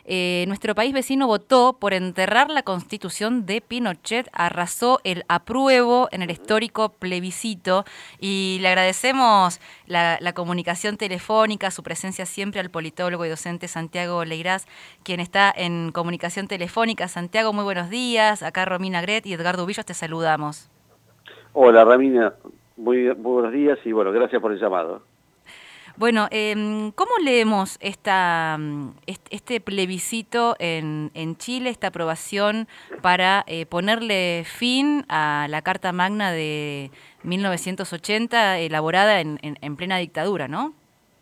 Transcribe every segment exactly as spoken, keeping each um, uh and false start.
eh, nuestro país vecino votó por enterrar la Constitución de Pinochet, arrasó el apruebo en el histórico plebiscito y le agradecemos la, la comunicación telefónica, su presencia siempre al politólogo y docente Santiago Leiraz, quien está en comunicación telefónica. Santiago, muy buenos días. Acá Romina Gret y Edgardo Ubillos te saludamos. Hola, Romina. Muy, muy buenos días y bueno, gracias por el llamado. Bueno, eh, ¿cómo leemos esta, este plebiscito en, en Chile, esta aprobación para eh, ponerle fin a la Carta Magna de mil novecientos ochenta, elaborada en, en, en plena dictadura, ¿no?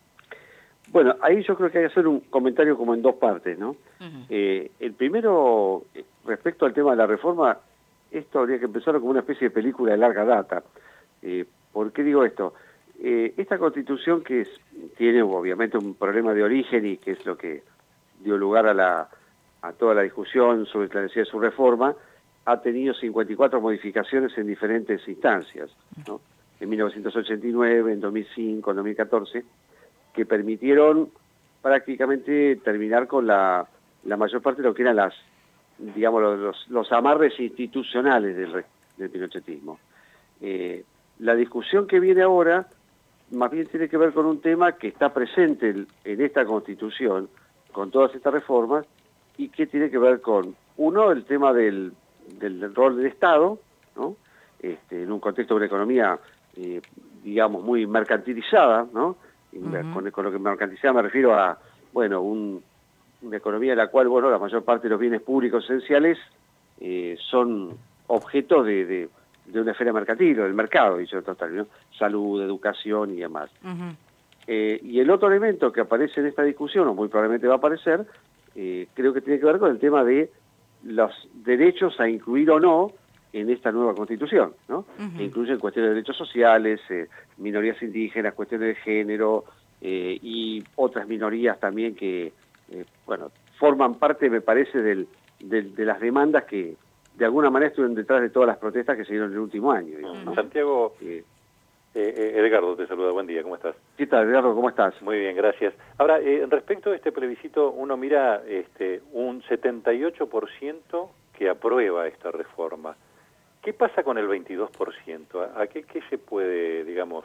Bueno, ahí yo creo que hay que hacer un comentario como en dos partes, ¿no? Uh-huh. eh, el primero, respecto al tema de la reforma, esto habría que empezar como una especie de película de larga data. Eh, ¿Por qué digo esto? Eh, esta Constitución que es, tiene obviamente un problema de origen y que es lo que dio lugar a, la, a toda la discusión sobre la necesidad de su reforma, ha tenido cincuenta y cuatro modificaciones en diferentes instancias, ¿no? En mil novecientos ochenta y nueve, en dos mil cinco, en dos mil catorce, que permitieron prácticamente terminar con la, la mayor parte de lo que eran las, digamos, los, los amarres institucionales del, del pinochetismo. Eh, la discusión que viene ahora más bien tiene que ver con un tema que está presente en esta Constitución, con todas estas reformas, y que tiene que ver con, uno, el tema del, del rol del Estado, ¿no? Este, en un contexto de una economía, eh, digamos, muy mercantilizada, ¿no? Uh-huh. Con, con lo que mercantilizada me refiero a, bueno, un, una economía en la cual, bueno, la mayor parte de los bienes públicos esenciales eh, son objetos de... de de una esfera mercantil o del mercado, dicho total, ¿no? Salud, educación y demás. Uh-huh. Eh, y el otro elemento que aparece en esta discusión, o muy probablemente va a aparecer, eh, creo que tiene que ver con el tema de los derechos a incluir o no en esta nueva Constitución, ¿no? Uh-huh. Que incluyen cuestiones de derechos sociales, eh, minorías indígenas, cuestiones de género eh, y otras minorías también que, eh, bueno, forman parte, me parece, del, del, de las demandas que de alguna manera estuvieron detrás de todas las protestas que se dieron en el último año. Digamos, ¿no? Santiago, eh, eh, Edgardo te saluda, buen día, ¿cómo estás? ¿Qué tal, Edgardo? ¿Cómo estás? Muy bien, gracias. Ahora, eh, respecto a este plebiscito, uno mira este, un setenta y ocho por ciento que aprueba esta reforma. ¿Qué pasa con el veintidós por ciento? ¿A, a qué, qué se puede, digamos,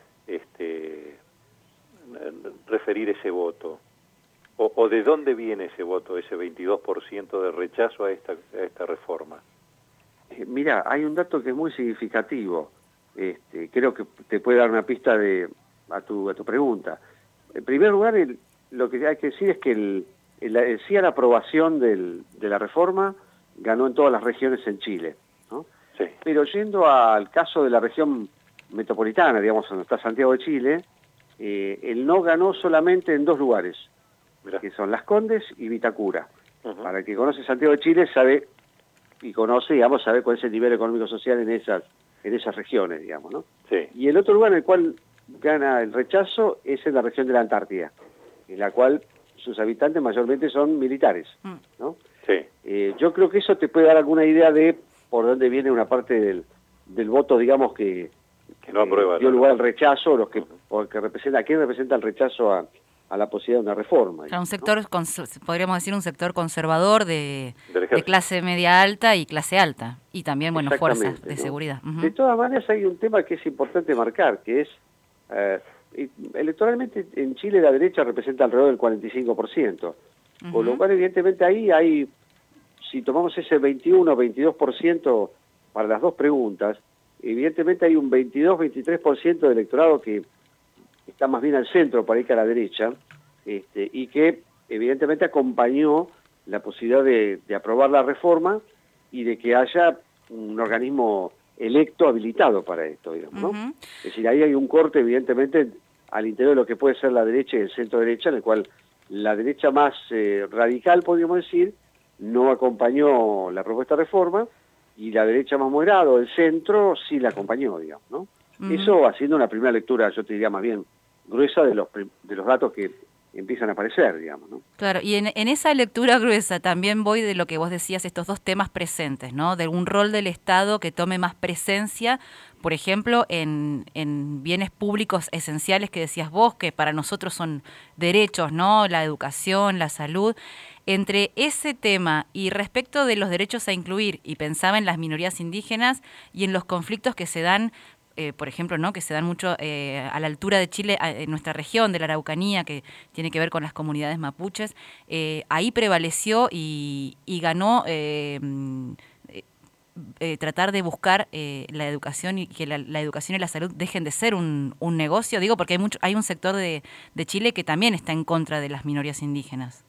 este, referir ese voto? O, ¿O de dónde viene ese voto, ese veintidós por ciento de rechazo a esta, a esta reforma? Eh, mira, hay un dato que es muy significativo. Este, creo que te puede dar una pista de a tu, a tu pregunta. En primer lugar, el, lo que hay que decir es que el, el, el sí a la aprobación del, de la reforma ganó en todas las regiones en Chile, ¿no? Sí. Pero yendo al caso de la región metropolitana, digamos, donde está Santiago de Chile, eh, el no ganó solamente en dos lugares, que son Las Condes y Vitacura. Uh-huh. Para el que conoce Santiago de Chile sabe y conoce, digamos, sabe cuál es el nivel económico-social en esas en esas regiones, digamos, ¿no? Sí. Y el otro lugar en el cual gana el rechazo es en la región de la Antártida, en la cual sus habitantes mayormente son militares, ¿no? Sí. Eh, yo creo que eso te puede dar alguna idea de por dónde viene una parte del, del voto, digamos, que, que no aprueba, eh, dio ¿no? lugar al rechazo, los que, uh-huh. porque representa, ¿a quién representa el rechazo a a la posibilidad de una reforma? Claro, un sector, ¿no? cons- podríamos decir un sector conservador de, de clase media alta y clase alta, y también, bueno, fuerzas de ¿no? seguridad. Uh-huh. De todas maneras hay un tema que es importante marcar, que es, eh, electoralmente en Chile la derecha representa alrededor del cuarenta y cinco por ciento, uh-huh. Por lo cual evidentemente ahí hay, si tomamos ese veintiuno o veintidós por ciento para las dos preguntas, evidentemente hay un veintidós a veintitrés por ciento de electorado que está más bien al centro para ir que a la derecha, este, y que evidentemente acompañó la posibilidad de, de aprobar la reforma y de que haya un organismo electo habilitado para esto, digamos, ¿no? Uh-huh. Es decir, ahí hay un corte evidentemente al interior de lo que puede ser la derecha y el centro derecha, en el cual la derecha más eh, radical, podríamos decir, no acompañó la propuesta de reforma, y la derecha más moderada, el centro, sí la acompañó, digamos, ¿no? Uh-huh. Eso haciendo una primera lectura, yo te diría más bien gruesa de los de los datos que empiezan a aparecer, digamos, ¿no? Claro, y en, en esa lectura gruesa también voy de lo que vos decías, estos dos temas presentes, ¿no? De un rol del Estado que tome más presencia, por ejemplo, en, en bienes públicos esenciales que decías vos, que para nosotros son derechos, ¿no? La educación, la salud. entre ese tema y respecto de los derechos a incluir, y pensaba en las minorías indígenas y en los conflictos que se dan, eh, por ejemplo, ¿no? que se dan mucho eh, a la altura de Chile, a, en nuestra región de la Araucanía, que tiene que ver con las comunidades mapuches, eh, ahí prevaleció y, y ganó eh, eh, tratar de buscar eh, la educación y que la, la educación y la salud dejen de ser un, un negocio, digo, porque hay mucho, hay un sector de, de Chile que también está en contra de las minorías indígenas.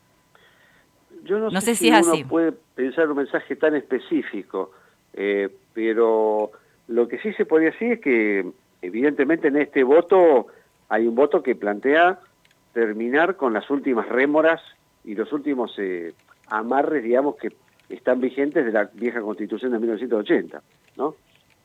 Yo no, no sé, sé si, si es uno así. puede pensar un mensaje tan específico, eh, pero lo que sí se podría decir es que evidentemente en este voto hay un voto que plantea terminar con las últimas rémoras y los últimos eh, amarres, digamos, que están vigentes de la vieja Constitución de mil novecientos ochenta, ¿no?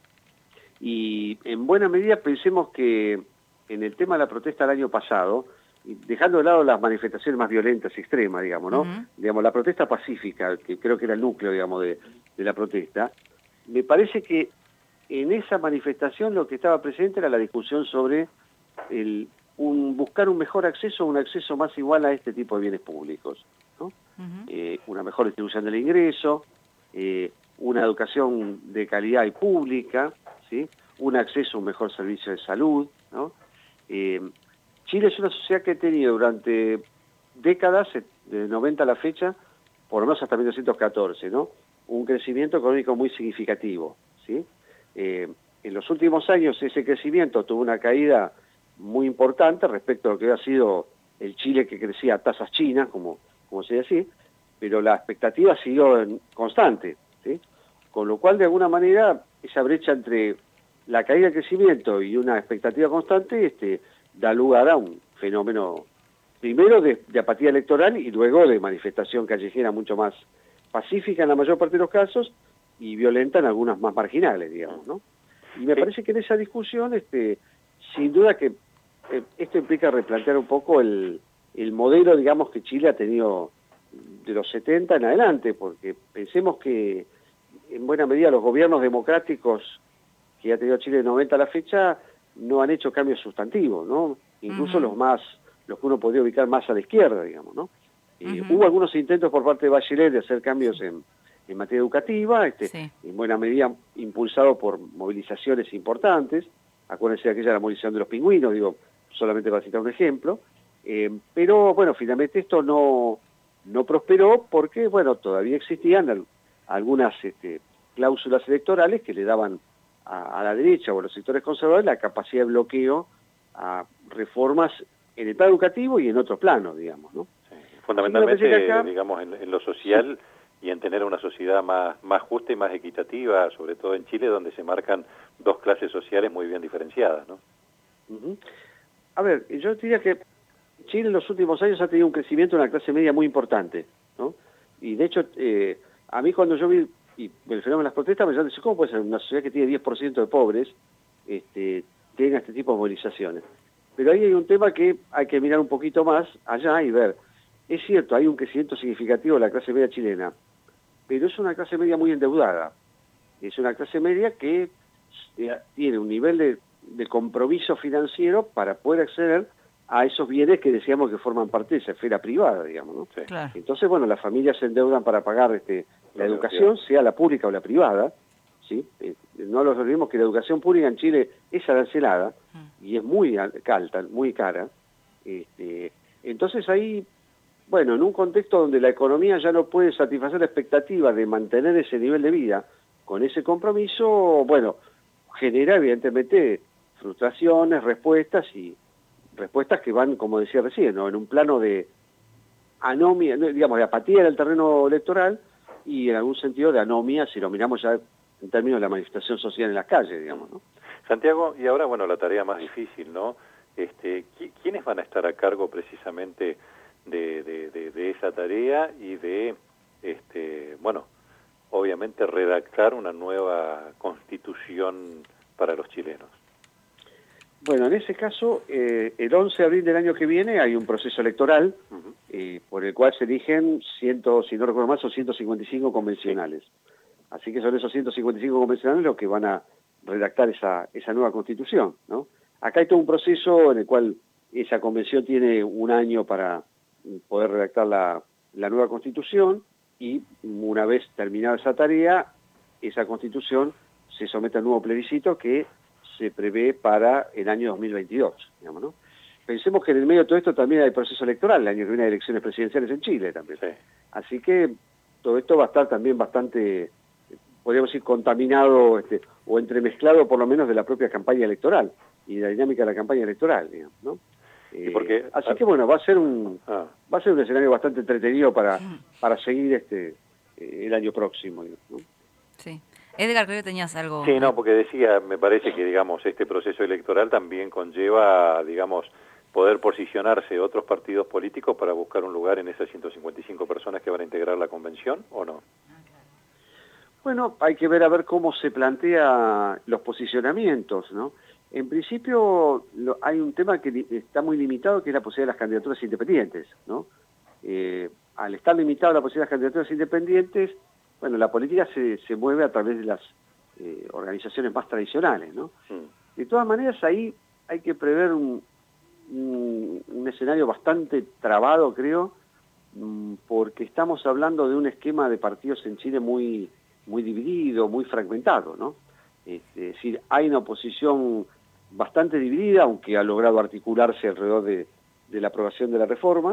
Y en buena medida pensemos que en el tema de la protesta del año pasado, dejando de lado las manifestaciones más violentas y extremas, digamos, ¿no? Uh-huh. Digamos, la protesta pacífica, que creo que era el núcleo, digamos, de, de la protesta, me parece que en esa manifestación lo que estaba presente era la discusión sobre el, un, buscar un mejor acceso, un acceso más igual a este tipo de bienes públicos, ¿no? Uh-huh. eh, una mejor distribución del ingreso, eh, una educación de calidad y pública, ¿sí? Un acceso a un mejor servicio de salud, ¿no? Eh, Chile es una sociedad que ha tenido durante décadas, de noventa a la fecha, por lo menos hasta mil novecientos catorce, ¿no? Un crecimiento económico muy significativo, ¿sí? Eh, en los últimos años ese crecimiento tuvo una caída muy importante respecto a lo que había sido el Chile que crecía a tasas chinas, como, como se dice así, pero la expectativa siguió en constante, ¿sí? Con lo cual, de alguna manera, esa brecha entre la caída de crecimiento y una expectativa constante este, da lugar a un fenómeno, primero de, de apatía electoral y luego de manifestación callejera mucho más pacífica en la mayor parte de los casos y violenta en algunas más marginales, digamos, ¿no? Y me parece que en esa discusión, este, sin duda que eh, esto implica replantear un poco el, el modelo, digamos, que Chile ha tenido de los setenta en adelante, porque pensemos que en buena medida los gobiernos democráticos que ha tenido Chile de noventa a la fecha no han hecho cambios sustantivos, ¿no? Incluso uh-huh. los más, los que uno podría ubicar más a la izquierda, digamos, ¿no? Eh, uh-huh. Hubo algunos intentos por parte de Bachelet de hacer cambios en, en materia educativa, este, sí. en buena medida impulsado por movilizaciones importantes. Acuérdense de aquella la movilización de los pingüinos, digo, solamente para citar un ejemplo. Eh, pero, bueno, finalmente esto no, no prosperó porque, bueno, todavía existían al, algunas este, cláusulas electorales que le daban a, a la derecha o a los sectores conservadores la capacidad de bloqueo a reformas en el plano educativo y en otros planos, digamos, ¿no? Sí. Fundamentalmente, acá, digamos, en, en lo social sí. y en tener una sociedad más, más justa y más equitativa, sobre todo en Chile, donde se marcan dos clases sociales muy bien diferenciadas, ¿no? Uh-huh. A ver, yo diría que Chile en los últimos años ha tenido un crecimiento de una clase media muy importante, ¿no? Y de hecho, eh, a mí cuando yo vi y el fenómeno de las protestas, me decía, ¿cómo puede ser una sociedad que tiene diez por ciento de pobres este, tenga este tipo de movilizaciones? Pero ahí hay un tema que hay que mirar un poquito más allá y ver. Es cierto, hay un crecimiento significativo de la clase media chilena, pero es una clase media muy endeudada. Es una clase media que eh, tiene un nivel de, de compromiso financiero para poder acceder a esos bienes que decíamos que forman parte de esa esfera privada, digamos, ¿no? Sí. Claro. Entonces, bueno, las familias se endeudan para pagar este, la educación, sea la pública o la privada, ¿sí? Eh, no nos olvidemos que la educación pública en Chile es arancelada mm. y es muy alta, muy cara. Este, entonces ahí, bueno, en un contexto donde la economía ya no puede satisfacer la expectativa de mantener ese nivel de vida con ese compromiso, bueno, genera evidentemente frustraciones, respuestas y respuestas que van, como decía recién, ¿no? En un plano de anomia, digamos, de apatía en el terreno electoral y en algún sentido de anomia, si lo miramos ya en términos de la manifestación social en las calles, digamos, ¿no? Santiago, y ahora, bueno, la tarea más difícil, ¿no? Este, ¿quiénes van a estar a cargo precisamente de, de, de, de esa tarea y de, este, bueno, obviamente redactar una nueva constitución para los chilenos? Bueno, en ese caso, eh, el once de abril del año que viene hay un proceso electoral uh-huh. eh, por el cual se eligen, ciento, si no recuerdo mal, son ciento cincuenta y cinco convencionales. Sí. Así que son esos ciento cincuenta y cinco convencionales los que van a redactar esa, esa nueva constitución, ¿no? Acá hay todo un proceso en el cual esa convención tiene un año para poder redactar la, la nueva Constitución y una vez terminada esa tarea, esa Constitución se somete al nuevo plebiscito que se prevé para el año dos mil veintidós, digamos, ¿no? Pensemos que en el medio de todo esto también hay proceso electoral, el año que viene hay elecciones presidenciales en Chile también. Sí. Así que todo esto va a estar también bastante, podríamos decir, contaminado este, o entremezclado por lo menos de la propia campaña electoral y de la dinámica de la campaña electoral, digamos, ¿no? ¿Y porque, eh, así que bueno, va a ser un ah. va a ser un escenario bastante entretenido para, para seguir este eh, el año próximo, digamos, ¿no? Sí. Edgar, creo que tenías algo... Sí, no, porque decía, me parece que, digamos, este proceso electoral también conlleva, digamos, poder posicionarse otros partidos políticos para buscar un lugar en esas ciento cincuenta y cinco personas que van a integrar la convención, ¿o no? Bueno, hay que ver a ver cómo se plantea los posicionamientos, ¿no? En principio lo, hay un tema que está muy limitado, que es la posibilidad de las candidaturas independientes, ¿no? Eh, al estar limitado la posibilidad de las candidaturas independientes, bueno, la política se, se mueve a través de las eh, organizaciones más tradicionales, ¿no? Sí. De todas maneras, ahí hay que prever un, un, un escenario bastante trabado, creo, porque estamos hablando de un esquema de partidos en Chile muy, muy dividido, muy fragmentado, ¿no? Es decir, hay una oposición bastante dividida, aunque ha logrado articularse alrededor de, de la aprobación de la reforma,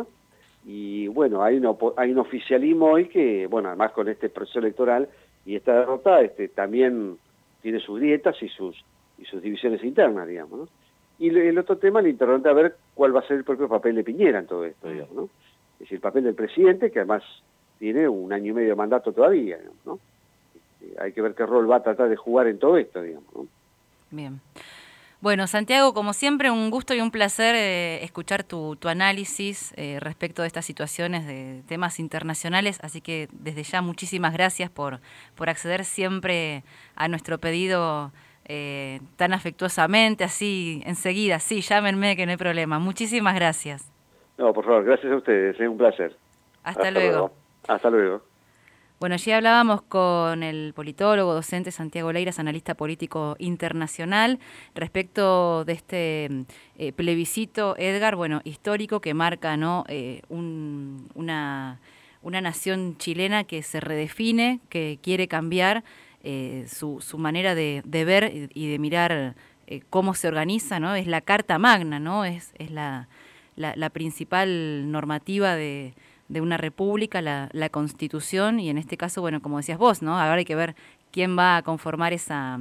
y bueno, hay, una, hay un oficialismo hoy que, bueno, además con este proceso electoral y esta derrota, este, también tiene sus grietas y sus y sus divisiones internas, digamos, ¿no? Y el otro tema, el interrogante a ver cuál va a ser el propio papel de Piñera en todo esto, digamos, ¿no? Es decir, el papel del presidente, que además tiene un año y medio de mandato todavía, digamos, ¿no? Este, hay que ver qué rol va a tratar de jugar en todo esto, digamos, ¿no? Bien. Bueno, Santiago, como siempre, un gusto y un placer eh, escuchar tu, tu análisis eh, respecto de estas situaciones de temas internacionales, así que desde ya muchísimas gracias por, por acceder siempre a nuestro pedido eh, tan afectuosamente, así enseguida, sí, llámenme que no hay problema. Muchísimas gracias. No, por favor, gracias a ustedes, es un placer. Hasta, Hasta luego. luego. Hasta luego. Bueno, allí hablábamos con el politólogo, docente Santiago Leiras, analista político internacional, respecto de este eh, plebiscito, Edgar, bueno, histórico, que marca, ¿no? eh, un, una, una nación chilena que se redefine, que quiere cambiar eh, su, su manera de, de ver y de mirar eh, cómo se organiza, ¿no? Es la Carta Magna, ¿no? Es, es la, la, la principal normativa de... de una república, la, la Constitución, y en este caso, bueno, como decías vos, ¿no? Ahora hay que ver quién va a conformar esa...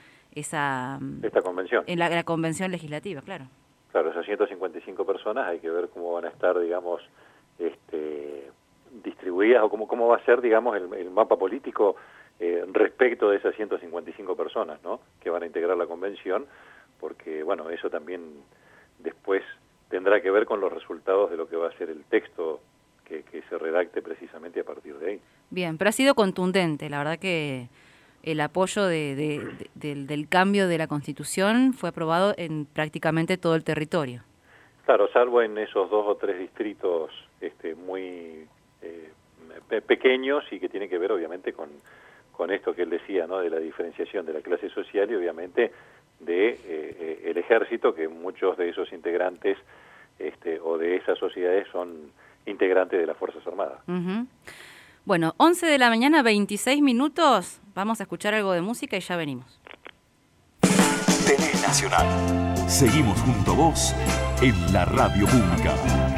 esa esta convención. En la, la convención legislativa, claro. Claro, esas ciento cincuenta y cinco personas, hay que ver cómo van a estar, digamos, este, distribuidas, o cómo, cómo va a ser, digamos, el, el mapa político eh, respecto de esas ciento cincuenta y cinco personas, ¿no? Que van a integrar la convención, porque, bueno, eso también después tendrá que ver con los resultados de lo que va a ser el texto Que, que se redacte precisamente a partir de ahí. Bien, pero ha sido contundente, la verdad que el apoyo de, de, de, del, del cambio de la Constitución fue aprobado en prácticamente todo el territorio. Claro, salvo en esos dos o tres distritos este, muy eh, pe pequeños y que tienen que ver obviamente con, con esto que él decía, ¿no? De la diferenciación de la clase social y obviamente de eh, el ejército, que muchos de esos integrantes este, o de esas sociedades son integrante de las Fuerzas Armadas. Uh-huh. Bueno, once de la mañana, veintiséis minutos. Vamos a escuchar algo de música y ya venimos. T V Nacional. Seguimos junto a vos en la radio pública.